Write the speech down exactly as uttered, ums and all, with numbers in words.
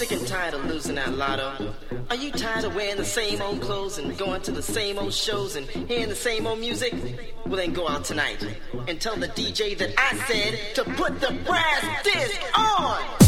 sick and tired of losing that lotto? Are you tired of wearing the same old clothes and going to the same old shows and hearing the same old music? Well, then go out tonight and tell the D J that I said to put the brass disc on!